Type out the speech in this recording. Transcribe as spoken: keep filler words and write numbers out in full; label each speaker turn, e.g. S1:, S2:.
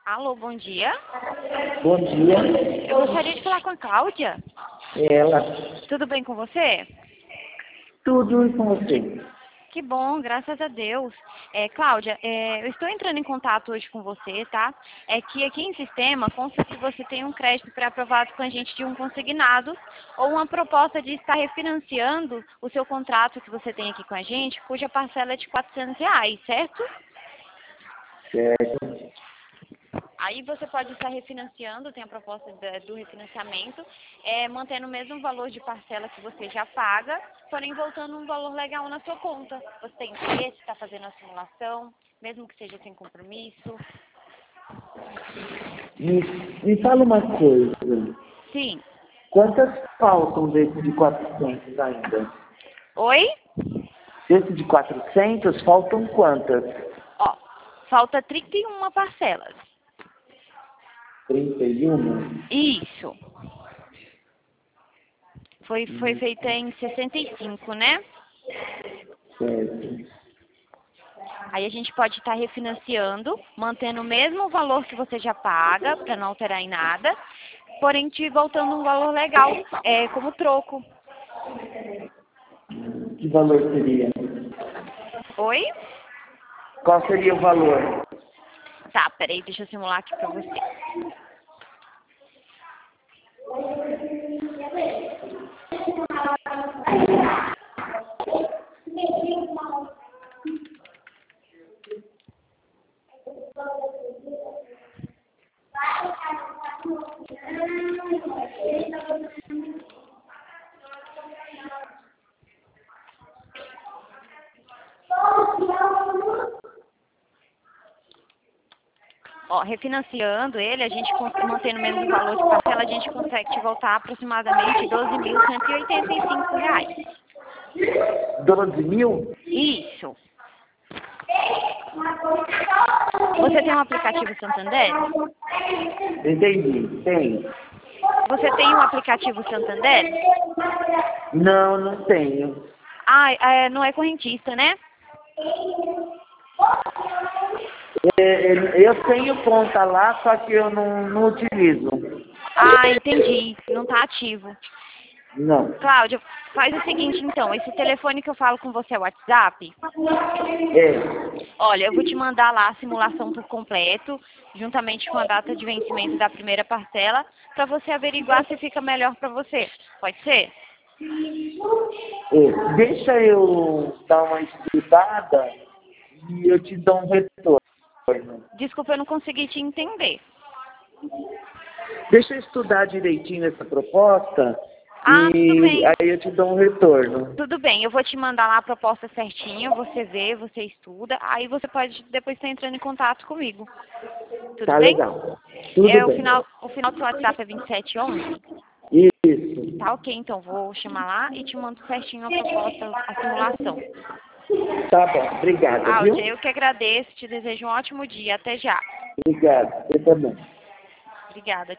S1: Alô, bom dia.
S2: Bom dia.
S1: Eu gostaria de falar com a Cláudia.
S2: Ela.
S1: Tudo bem com você?
S2: Tudo e com você?
S1: Que bom, graças a Deus. É, Cláudia, é, eu estou entrando em contato hoje com você, tá? É que aqui em sistema consta que você tem um crédito pré-aprovado com a gente de um consignado ou uma proposta de estar refinanciando o seu contrato que você tem aqui com a gente, cuja parcela é de quatrocentos reais, certo?
S2: Certo.
S1: Aí você pode estar refinanciando, tem a proposta da- do refinanciamento, é, mantendo o mesmo valor de parcela que você já paga, porém voltando um valor legal na sua conta. Você tem interesse, está fazendo a simulação, mesmo que seja sem compromisso?
S2: Me, me fala uma coisa.
S1: Sim.
S2: Quantas faltam desse de quatrocentos ainda?
S1: Oi?
S2: Desse de quatrocentos, faltam quantas?
S1: Ó, falta trinta e uma parcelas.
S2: trinta e um?
S1: Isso. Foi, foi feita em sessenta e cinco, né?
S2: Certo.
S1: Aí a gente pode estar refinanciando, mantendo o mesmo valor que você já paga, para não alterar em nada, porém te voltando um valor legal, é, como troco.
S2: Que valor seria?
S1: Oi?
S2: Qual seria o valor?
S1: Tá, peraí, deixa eu simular aqui pra você. Ó, refinanciando ele, a gente cons- mantendo o mesmo valor de parcela, a gente consegue te voltar aproximadamente doze mil cento e oitenta e cinco reais.
S2: doze mil?
S1: Isso. Você tem um aplicativo Santander?
S2: Entendi. Tem.
S1: Você tem um aplicativo Santander?
S2: Não, não tenho.
S1: Ah, é, não é correntista, né?
S2: É, é, eu tenho conta lá, só que eu não, não utilizo.
S1: Ah, entendi. Não tá ativo.
S2: Não.
S1: Cláudia, faz o seguinte então, esse telefone que eu falo com você é o WhatsApp?
S2: É.
S1: Olha, eu vou te mandar lá a simulação por completo, juntamente com a data de vencimento da primeira parcela, para você averiguar se fica melhor para você. Pode ser?
S2: É. Deixa eu dar uma estudada e eu te dou um retorno.
S1: Desculpa, eu não consegui te entender.
S2: Deixa eu estudar direitinho essa proposta
S1: Ah, tudo
S2: e
S1: bem.
S2: aí eu te dou um retorno.
S1: Tudo bem, eu vou te mandar lá a proposta certinha, você vê, você estuda, aí você pode depois estar entrando em contato comigo. Tudo
S2: Tá
S1: bem?
S2: legal. Tudo
S1: É, o
S2: bem.
S1: final, o final do seu WhatsApp é vinte e sete onze?
S2: Isso.
S1: Tá ok, então vou chamar lá e te mando certinho a proposta, a simulação.
S2: Tá bom. Obrigada, viu?
S1: Cláudia, eu que agradeço, te desejo um ótimo dia. Até já.
S2: Obrigado. Você também.
S1: Obrigada.